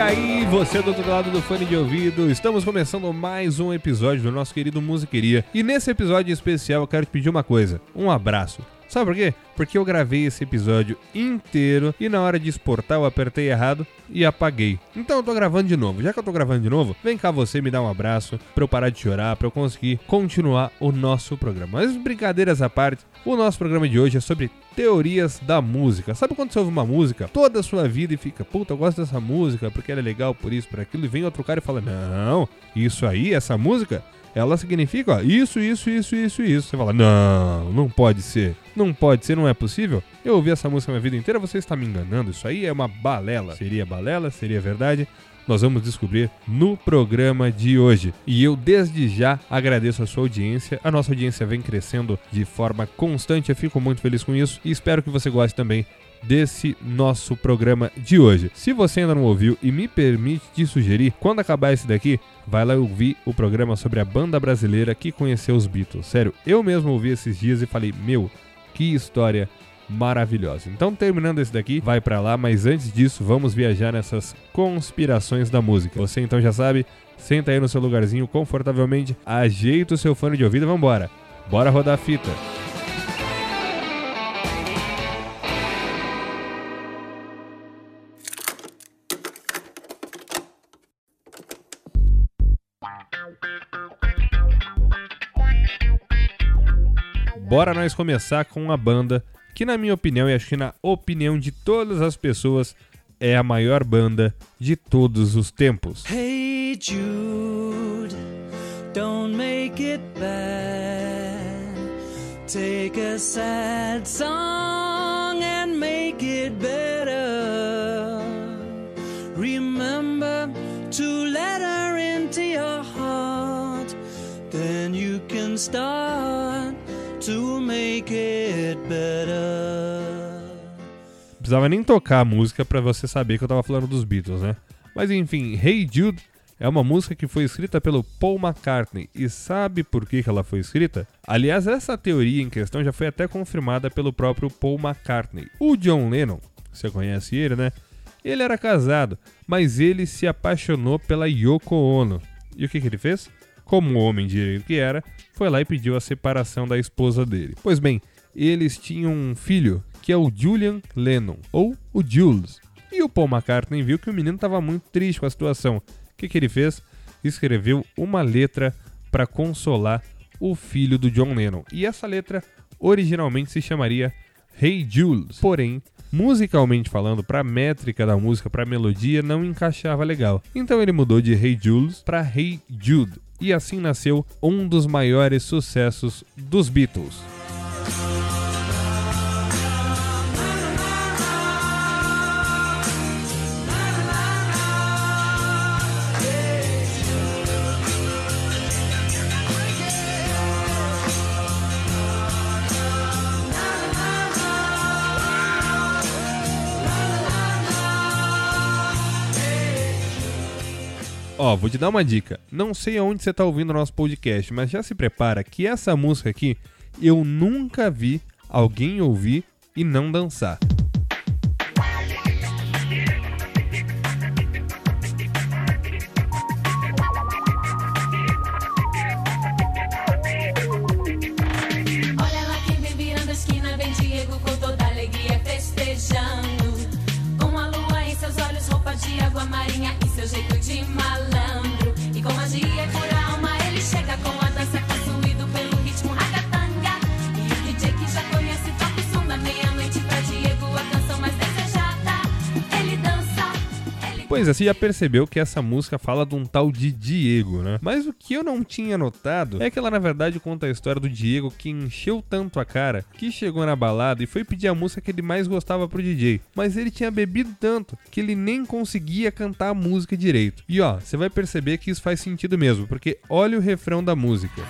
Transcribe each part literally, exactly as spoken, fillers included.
aí, você do outro lado do fone de ouvido, estamos começando mais um episódio do nosso querido Musiqueria. E nesse episódio especial eu quero te pedir uma coisa, um abraço. Sabe por quê? Porque eu gravei esse episódio inteiro e na hora de exportar eu apertei errado e apaguei. Então eu tô gravando de novo. Já que eu tô gravando de novo, vem cá você me dar um abraço pra eu parar de chorar, pra eu conseguir continuar o nosso programa. Mas brincadeiras à parte, o nosso programa de hoje é sobre teorias da música. Sabe quando você ouve uma música toda a sua vida e fica, puta, eu gosto dessa música porque ela é legal por isso, por aquilo, e vem outro cara e fala, não, isso aí, essa música, ela significa, ó, isso, isso, isso, isso, isso. Você fala, não, não pode ser. Não pode ser, não é possível. Eu ouvi essa música a minha vida inteira, você está me enganando. Isso aí é uma balela. Seria balela? Seria verdade? Nós vamos descobrir no programa de hoje. E eu desde já agradeço a sua audiência. A nossa audiência vem crescendo de forma constante. Eu fico muito feliz com isso e espero que você goste também desse nosso programa de hoje. Se você ainda não ouviu e me permite te sugerir, quando acabar esse daqui, vai lá ouvir o programa sobre a banda brasileira que conheceu os Beatles. Sério, eu mesmo ouvi esses dias e falei, meu, que história maravilhosa. Então, terminando esse daqui, vai pra lá, mas antes disso, vamos viajar nessas conspirações da música. Você então já sabe, senta aí no seu lugarzinho confortavelmente, ajeita o seu fone de ouvido e vambora. Bora rodar a fita. Bora nós começar com uma banda que, na minha opinião, e acho que na opinião de todas as pessoas, é a maior banda de todos os tempos. Hey Jude, don't make it bad. Take a sad song and make it better. Remember to let her into your heart. Then you can start to make it better. Precisava nem tocar a música pra você saber que eu tava falando dos Beatles, né? Mas enfim, Hey Jude é uma música que foi escrita pelo Paul McCartney. E sabe por que que ela foi escrita? Aliás, essa teoria em questão já foi até confirmada pelo próprio Paul McCartney. O John Lennon, você conhece ele, né? Ele era casado, mas ele se apaixonou pela Yoko Ono. E o que que ele fez? Como homem direito que era, foi lá e pediu a separação da esposa dele. Pois bem, eles tinham um filho, que é o Julian Lennon, ou o Jules. E o Paul McCartney viu que o menino estava muito triste com a situação. O que que ele fez? Escreveu uma letra para consolar o filho do John Lennon. E essa letra originalmente se chamaria Hey Jules. Porém, musicalmente falando, para a métrica da música, para a melodia, não encaixava legal. Então ele mudou de Hey Jules para Hey Jude. E assim nasceu um dos maiores sucessos dos Beatles. Ó, vou te dar uma dica. Não sei aonde você tá ouvindo o nosso podcast, mas já se prepara que essa música aqui eu nunca vi alguém ouvir e não dançar. Olha lá quem vem virando a esquina, vem Diego com toda alegria festejando. Com a lua em seus olhos, roupa de água marinha e seu jeito de malandro. E com magia e pura alma ele chega com a dança possuído pelo ritmo ragatanga. E o D J que já conhece toca o som da meia-noite pra Diego a canção mais desejada. Ele dança, ele... Pois é, você já percebeu que essa música fala de um tal de Diego, né? Mas o que eu não tinha notado é que ela na verdade conta a história do Diego que encheu tanto a cara que chegou na balada e foi pedir a música que ele mais gostava pro D J. Mas ele tinha bebido tanto que ele nem conseguia cantar a música direito. E ó, você vai perceber que isso faz sentido mesmo, porque olha o refrão da música.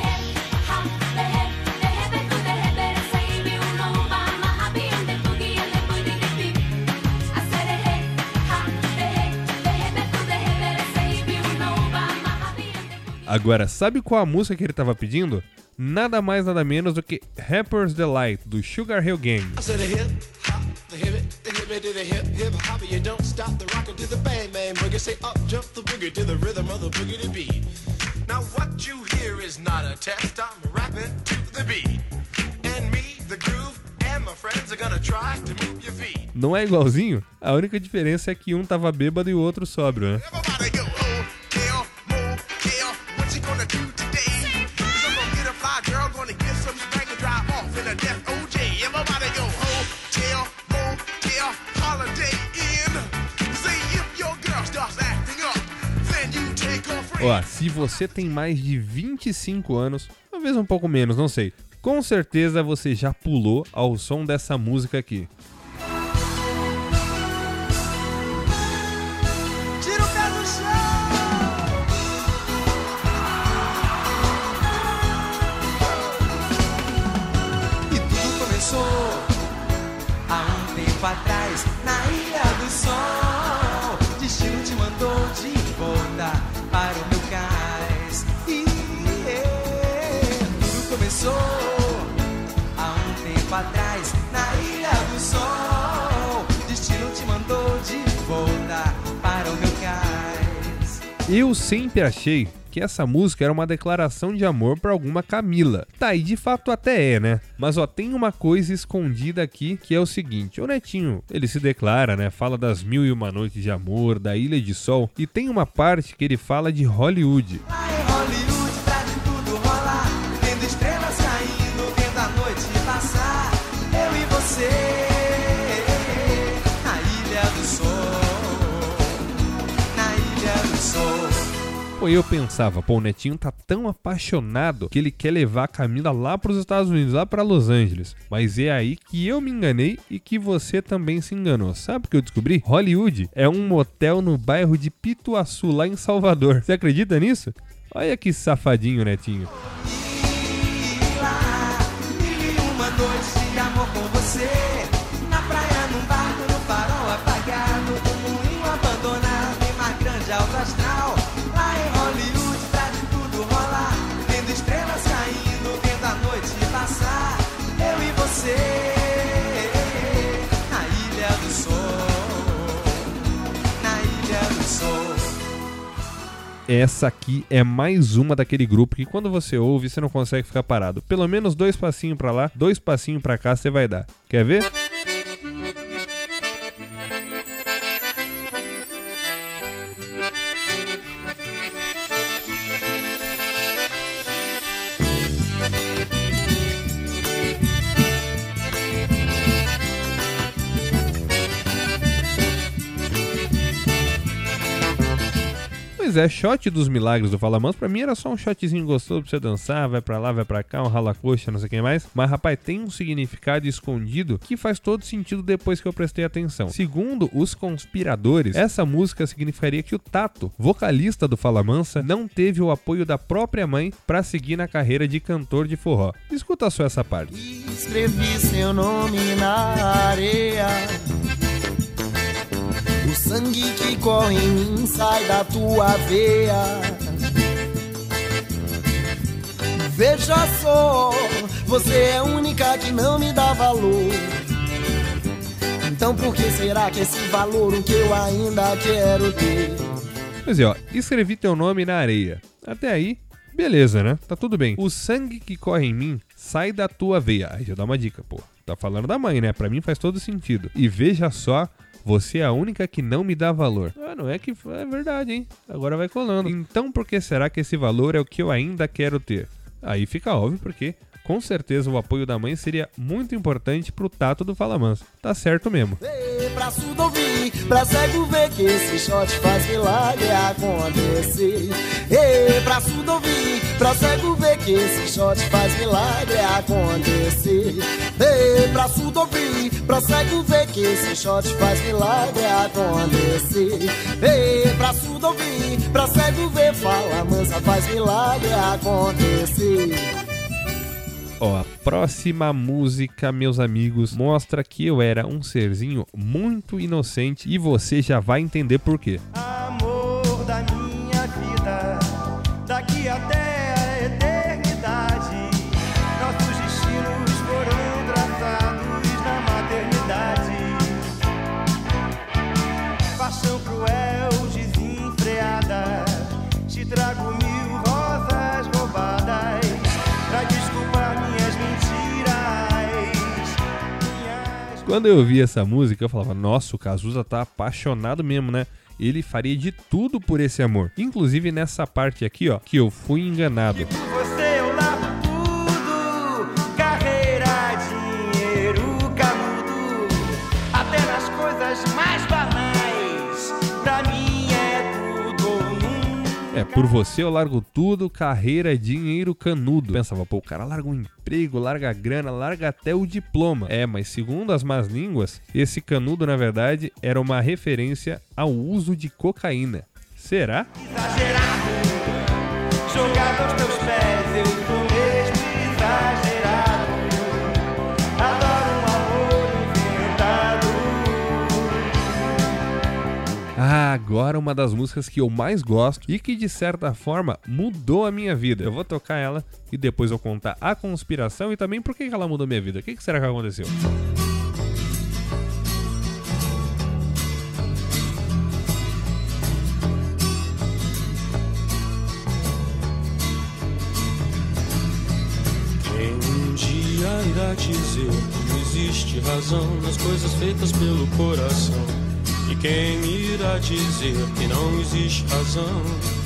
Agora, sabe qual a música que ele tava pedindo? Nada mais, nada menos do que Rapper's Delight, do Sugar Hill Gang. hip me to the hip hip hop, you don't stop the rockin' to the bang bang boogie. Say up jump the boogie to the rhythm of the boogie to beat. Now what you hear is not a test, I'm rapping to the beat. And me, the groove, and my friends are gonna try to move your feet. Não é igualzinho? A única diferença é que um tava bêbado e o outro sóbrio, né? Everybody go, hotel, motel, what you gonna do today? 'Cause I'm gonna get a fly girl, gonna get some spank and drive off in a Death O J. Everybody go, hotel, motel, holiday inn. Say if your girl starts acting up, then you take her friend. Ó, se você tem mais de vinte e cinco anos, talvez um pouco menos, não sei, com certeza você já pulou ao som dessa música aqui. Tira o pé do chão. E tudo começou há um tempo atrás, na Ilha do Sol. Destino te mandou de volta para o meu cais. E yeah, tudo começou há um tempo atrás, na Ilha do Sol. Destino te mandou de volta para o meu cais. Eu sempre achei que essa música era uma declaração de amor pra alguma Camila. Tá, e de fato até é, né? Mas ó, tem uma coisa escondida aqui que é o seguinte: o Netinho, ele se declara, né? Fala das mil e uma noites de amor, da Ilha de Sol, e tem uma parte que ele fala de Hollywood. Lá em Hollywood, pra de tudo rolar, vendo estrelas caindo, vendo a noite passar. Eu e você, na Ilha do Sol, na Ilha do Sol. Pô, eu pensava, pô, o Netinho tá tão apaixonado que ele quer levar a Camila lá pros Estados Unidos, lá pra Los Angeles. Mas é aí que eu me enganei e que você também se enganou. Sabe o que eu descobri? Hollywood é um motel no bairro de Pituaçu, lá em Salvador. Você acredita nisso? Olha que safadinho, Netinho. E lá, mil e uma noites de amor com você, na praia, num barco, no farol apagado, num moinho abandonado, em mar grande, alto astral. Lá em Hollywood, pra de tudo rolar, vendo estrelas caindo, vendo a noite passar. Eu e você, na Ilha do Sol, na Ilha do Sol. Essa aqui é mais uma daquele grupo que quando você ouve, você não consegue ficar parado. Pelo menos dois passinhos pra lá, dois passinhos pra cá você vai dar. Quer ver? Pois é, shot dos milagres do Fala Manso, pra mim era só um shotzinho gostoso pra você dançar, vai pra lá, vai pra cá, um rala-coxa, não sei o que mais. Mas, rapaz, tem um significado escondido que faz todo sentido depois que eu prestei atenção. Segundo os conspiradores, essa música significaria que o Tato, vocalista do Fala Mansa, não teve o apoio da própria mãe pra seguir na carreira de cantor de forró. Escuta só essa parte. Escrevi seu nome na areia. O sangue que corre em mim sai da tua veia. Veja só, você é a única que não me dá valor. Então por que será que esse valor o que eu ainda quero ter? Pois é, ó, escrevi teu nome na areia. Até aí, beleza, né? Tá tudo bem. O sangue que corre em mim sai da tua veia. Aí já dá uma dica, pô. Tá falando da mãe, né? Pra mim faz todo sentido. E veja só, você é a única que não me dá valor. Ah, não é que... É verdade, hein? Agora vai colando. Então por que será que esse valor é o que eu ainda quero ter? Aí fica óbvio porque, com certeza, o apoio da mãe seria muito importante pro Tato do Fala Manso. Tá certo mesmo. Ei, pra surdo ouvir, pra cego ver que esse shot faz milagre acontecer. Ei, pra surdo ouvir, pra cego ver que esse shot faz milagre acontecer. Ei, pra surdo ouvir, pra cego ver que esse shot faz milagre acontecer. Ei, pra surdo ouvir, pra cego ver, Fala Mansa faz milagre acontecer. Ó, a próxima música, meus amigos, mostra que eu era um serzinho muito inocente e você já vai entender por quê. Amor da minha vida, daqui até a eternidade, nossos destinos foram traçados na maternidade. Quando eu ouvi essa música, eu falava, nossa, o Cazuza tá apaixonado mesmo, né? Ele faria de tudo por esse amor. Inclusive nessa parte aqui, ó, que eu fui enganado. Por você eu largo tudo, carreira, dinheiro, canudo, até nas coisas mais banais, pra mim é tudo ou nunca. É, por você eu largo tudo, carreira, dinheiro, canudo. Pensava, pô, o cara larga um emprego, larga a grana, larga até o diploma. É, mas segundo as más línguas, esse canudo, na verdade, era uma referência ao uso de cocaína. Será? Exagerado, jogado aos teus pés, eu tô mesmo exagerado. Adoro um amor inventado. Ah, agora uma das músicas que eu mais gosto e que de certa forma mudou a minha vida. Eu vou tocar ela e depois eu contar a conspiração e também por que ela mudou a minha vida. O que será que aconteceu? Quem um dia irá dizer que não existe razão nas coisas feitas pelo coração? E quem irá dizer que não existe razão?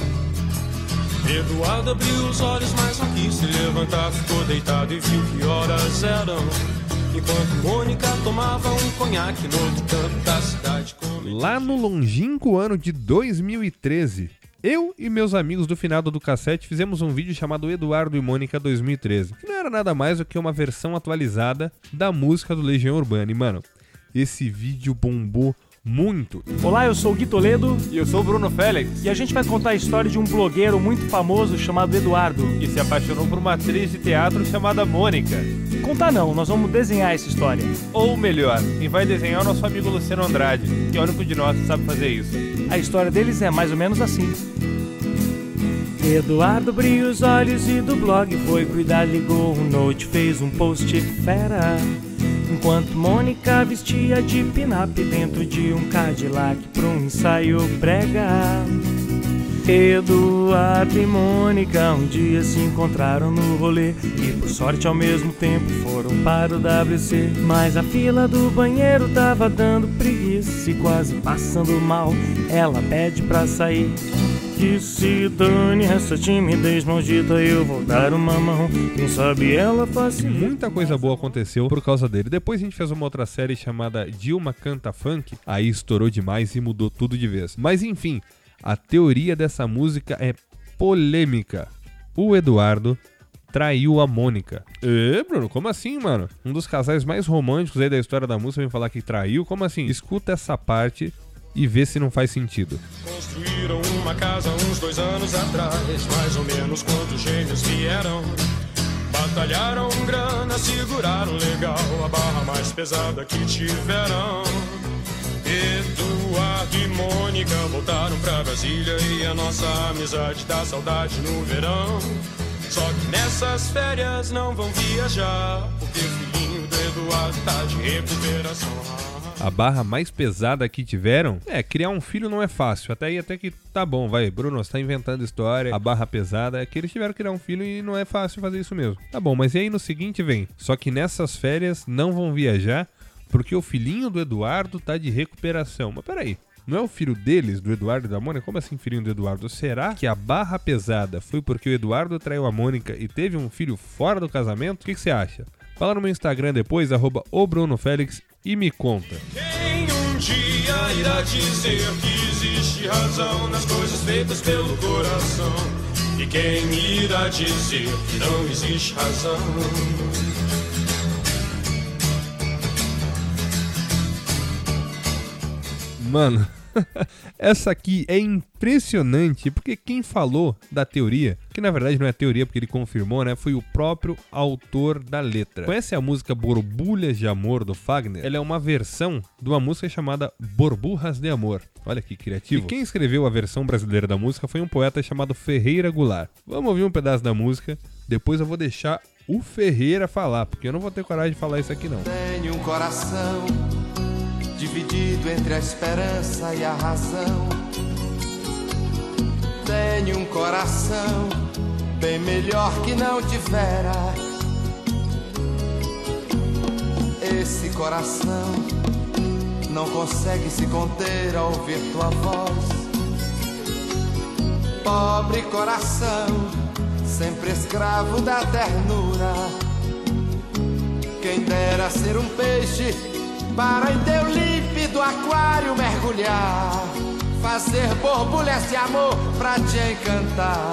Eduardo abriu os olhos, mas não quis se levantar. Ficou deitado e viu que horas eram, enquanto Mônica tomava um conhaque no outro canto da cidade. Lá no longínquo ano de dois mil e treze, eu e meus amigos do finado do cassete fizemos um vídeo chamado Eduardo e Mônica dois mil e treze, que não era nada mais do que uma versão atualizada da música do Legião Urbana. E mano, esse vídeo bombou muito. Olá, eu sou o Gui Toledo E eu sou o Bruno Félix. e a gente vai contar a história de um blogueiro muito famoso chamado Eduardo. E se apaixonou por uma atriz de teatro chamada Mônica. Contar não, nós vamos desenhar essa história. Ou melhor, quem vai desenhar é o nosso amigo Luciano Andrade, que é o único de nós que sabe fazer isso. A história deles é mais ou menos assim. Eduardo abriu os olhos e do blog foi cuidar, ligou um note, fez um post fera. Enquanto Mônica vestia de pin-up dentro de um Cadillac pra um ensaio brega. Eduardo e Mônica um dia se encontraram no rolê e por sorte ao mesmo tempo foram para o W C. Mas a fila do banheiro tava dando preguiça e quase passando mal, ela pede pra sair. Que se dane essa timidez maldita, eu vou dar uma mão, quem sabe ela facilita. Muita coisa boa aconteceu por causa dele. Depois a gente fez uma outra série chamada Dilma Canta Funk, aí estourou demais e mudou tudo de vez. Mas enfim, a teoria dessa música é polêmica. O Eduardo traiu a Mônica. E, Bruno, como assim, mano? Um dos casais mais românticos aí da história da música vem falar que traiu? Como assim? Escuta essa parte e vê se não faz sentido. Construíram uma casa uns dois anos atrás, mais ou menos quando os gêmeos vieram. Batalharam grana, seguraram legal a barra mais pesada que tiveram. Eduardo e Mônica voltaram pra Brasília e a nossa amizade dá saudade no verão. Só que nessas férias não vão viajar, porque o filhinho do Eduardo tá de recuperação. A barra mais pesada que tiveram? É, criar um filho não é fácil. Até aí até que tá bom, vai, Bruno, você tá inventando história. A barra pesada é que eles tiveram que criar um filho e não é fácil fazer isso mesmo. Tá bom, mas e aí no seguinte vem, só que nessas férias não vão viajar porque o filhinho do Eduardo tá de recuperação. Mas peraí, não é o filho deles, do Eduardo e da Mônica? Como assim filhinho do Eduardo? Será que a barra pesada foi porque o Eduardo traiu a Mônica e teve um filho fora do casamento? O que você acha? Fala no meu Instagram depois, arroba o Bruno Félix, e me conta. Quem um dia irá dizer que existe razão nas coisas feitas pelo coração? E quem irá dizer que não existe razão? Mano, essa aqui é impressionante, porque quem falou da teoria, que na verdade não é teoria porque ele confirmou, né, foi o próprio autor da letra. Conhece a música Borbulhas de Amor do Fagner? Ela é uma versão de uma música chamada Borburras de Amor. Olha que criativo. E quem escreveu a versão brasileira da música foi um poeta chamado Ferreira Goulart. Vamos ouvir um pedaço da música, depois eu vou deixar o Ferreira falar, porque eu não vou ter coragem de falar isso aqui não. Tenho um coração dividido entre a esperança e a razão. Tenho um coração bem melhor que não tivera. Esse coração não consegue se conter ao ouvir tua voz. Pobre coração, sempre escravo da ternura. Quem dera ser um peixe para em teu límpido aquário mergulhar, fazer borbulhas de amor pra te encantar,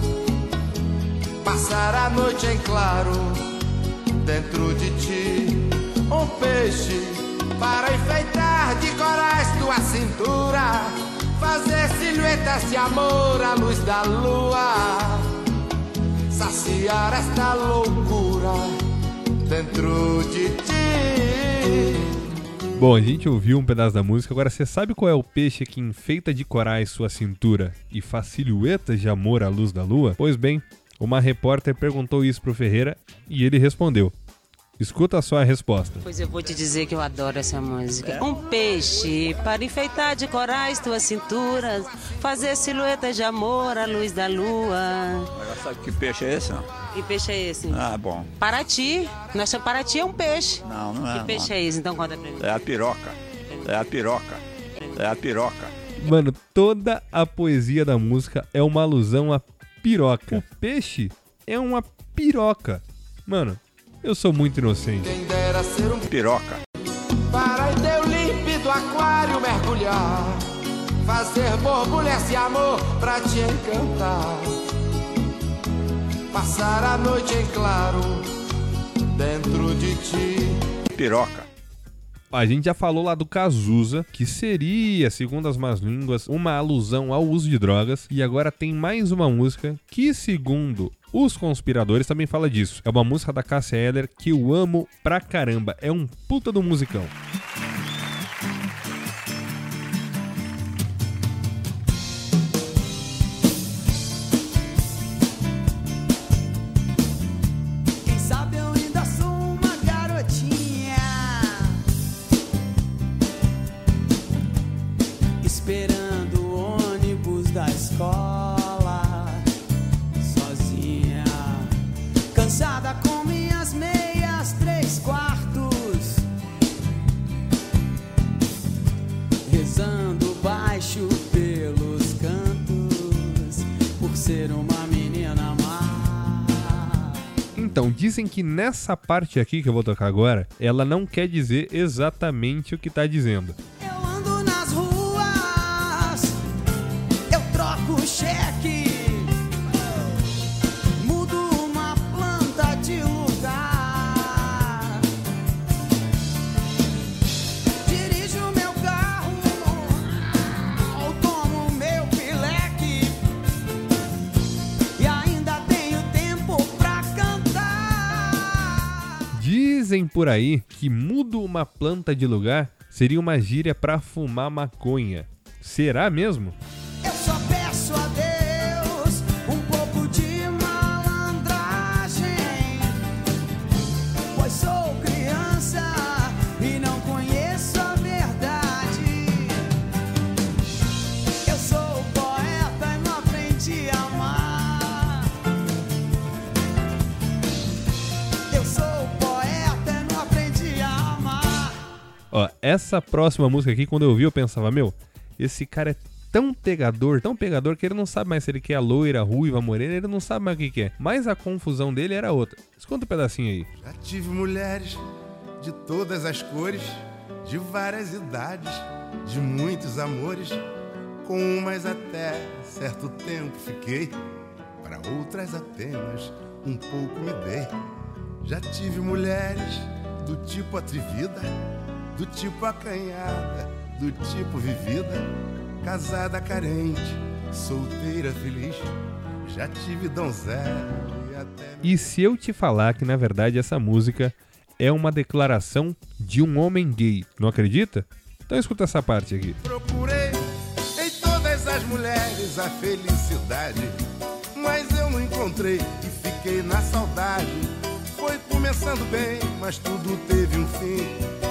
passar a noite em claro dentro de ti. Um peixe para enfeitar de corais tua cintura, fazer silhuetas de amor à luz da lua, saciar esta loucura dentro de ti. Bom, a gente ouviu um pedaço da música, agora você sabe qual é o peixe que enfeita de corais sua cintura e faz silhuetas de amor à luz da lua? Pois bem, uma repórter perguntou isso pro Ferreira e ele respondeu. Escuta só a resposta. Pois eu vou te dizer que eu adoro essa música. Um peixe para enfeitar de corais tuas cinturas, fazer silhuetas de amor à luz da lua. Mas sabe que peixe é esse, não? Que peixe é esse? Ah, bom. Paraty. Nossa, Paraty é um peixe. Não, não é. Que peixe não. é esse? Então conta pra mim. É a piroca. É a piroca. É a piroca. Mano, toda a poesia da música é uma alusão à piroca. O peixe é uma piroca. Mano, eu sou muito inocente. Quem dera ser um Piroca. para em teu límpido aquário mergulhar, fazer borbulhas de amor pra te encantar, passar a noite em claro dentro de ti. Piroca. A gente já falou lá do Cazuza, que seria, segundo as más línguas, uma alusão ao uso de drogas. E agora tem mais uma música que, segundo os conspiradores, também fala disso. É uma música da Cássia Eller que eu amo pra caramba. É um puta do musicão. Quem sabe eu ainda sou uma garotinha, esperando o ônibus da escola, sozinha, cansada com minhas meias três quartos, rezando baixo pelos cantos, por ser uma menina má. Então, dizem que nessa parte aqui que eu vou tocar agora, ela não quer dizer exatamente o que tá dizendo. Eu ando nas ruas, eu troco cheque, mudo uma planta de lugar, dirijo meu carro, ou tomo meu pileque, e ainda tenho tempo pra cantar. Dizem por aí que mudo uma planta de lugar seria uma gíria pra fumar maconha. Será mesmo? Eu só peço a Deus um pouco de malandragem, pois sou criança e não conheço a verdade. Eu sou poeta e não aprendi a amar. Eu sou poeta e não aprendi a amar. Ó, essa próxima música aqui, quando eu ouvi, eu pensava, meu, esse cara é tão pegador, tão pegador, que ele não sabe mais se ele quer a loira, a ruiva, a morena, ele não sabe mais o que que é. Mas a confusão dele era outra. Escuta um pedacinho aí. Já tive mulheres de todas as cores, de várias idades, de muitos amores. Com umas até certo tempo fiquei, para outras apenas um pouco me dei. Já tive mulheres do tipo atrevida, do tipo acanhada, do tipo vivida, casada carente, solteira feliz. Já tive donzela e até... E se eu te falar que, na verdade, essa música é uma declaração de um homem gay, não acredita? Então escuta essa parte aqui. Procurei em todas as mulheres a felicidade, mas eu não encontrei e fiquei na saudade. Foi começando bem, mas tudo teve um fim.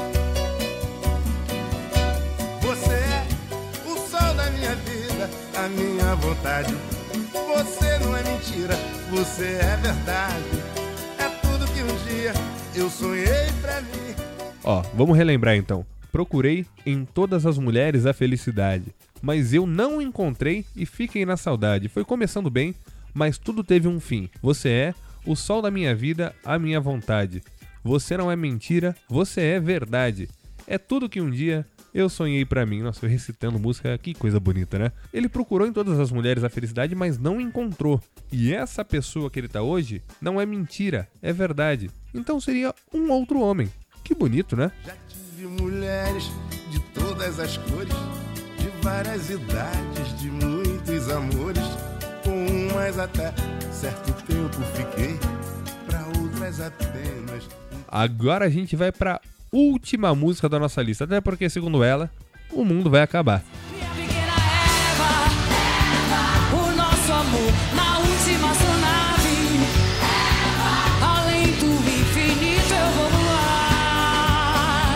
Você é o sol da minha vida, a minha vontade. Você não é mentira, você é verdade. É tudo que um dia eu sonhei pra mim. Ó, vamos relembrar então. Procurei em todas as mulheres a felicidade, mas eu não encontrei e fiquei na saudade. Foi começando bem, mas tudo teve um fim. Você é o sol da minha vida, a minha vontade. Você não é mentira, você é verdade. É tudo que um dia eu sonhei pra mim. Nossa, eu recitando música, que coisa bonita, né? Ele procurou em todas as mulheres a felicidade, mas não encontrou. E essa pessoa que ele tá hoje não é mentira, é verdade. Então seria um outro homem. Que bonito, né? Já tive mulheres de todas as cores, de várias idades, de muitos amores. Com umas até certo tempo fiquei, pra outras apenas. Agora a gente vai pra última música da nossa lista, até porque, segundo ela, o mundo vai acabar. Minha pequena Eva, Eva, o nosso amor na última sonave. Eva, além do infinito eu vou voar,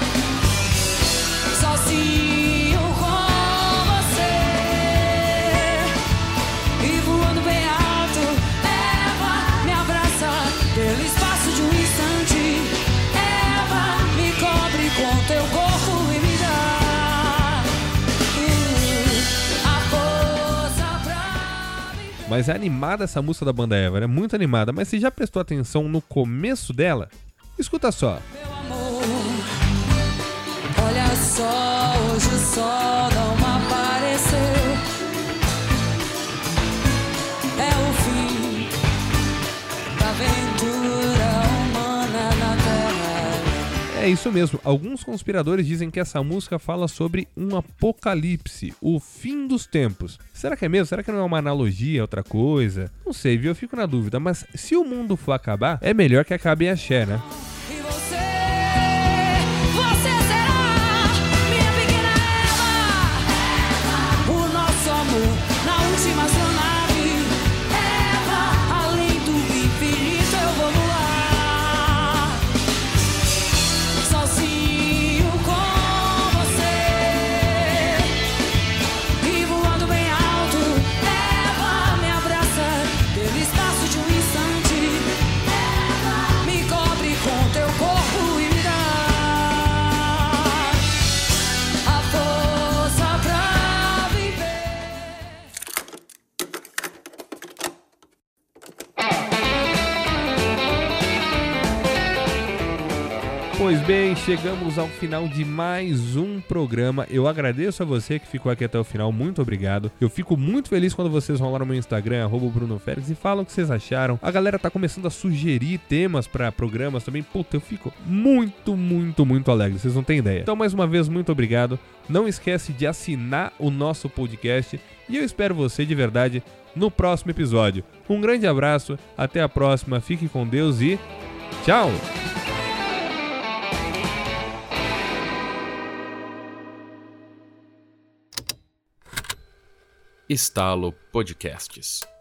sozinho com você, e voando bem alto. Eva, me abraça pelo espaço de um instante. Eva, me cobre com teu corpo e me dá uh, a força pra viver. Mas é animada essa música da banda Eva, é muito animada. Mas você já prestou atenção no começo dela? Escuta só. Meu amor, olha só, hoje o sol não apareceu. É o fim da aventura humana na Terra. É isso mesmo, alguns conspiradores dizem que essa música fala sobre um apocalipse, o fim dos tempos. Será que é mesmo? Será que não é uma analogia, outra coisa? Não sei, viu? Eu fico na dúvida, mas se o mundo for acabar, é melhor que acabe em axé, né? E você, você será minha pequena Eva, Eva, o nosso amor na última sonave. Eva, além do infinito eu vou voar, sozinho com você, e voando bem alto. Eva, me abraça pelo espaço de um instante. Eva, me cobre com teu corpo e me dá a força pra viver. Pois bem, chegamos ao final de mais um programa. Eu agradeço a você que ficou aqui até o final, muito obrigado. Eu fico muito feliz quando vocês vão lá no meu Instagram, arroba Bruno Félix, e falam o que vocês acharam. A galera tá começando a sugerir temas pra programas também. Puta, eu fico muito, muito, muito alegre, vocês não têm ideia. Então, mais uma vez, muito obrigado. Não esquece de assinar o nosso podcast e eu espero você de verdade no próximo episódio. Um grande abraço, até a próxima, fique com Deus e tchau! Estalo Podcasts.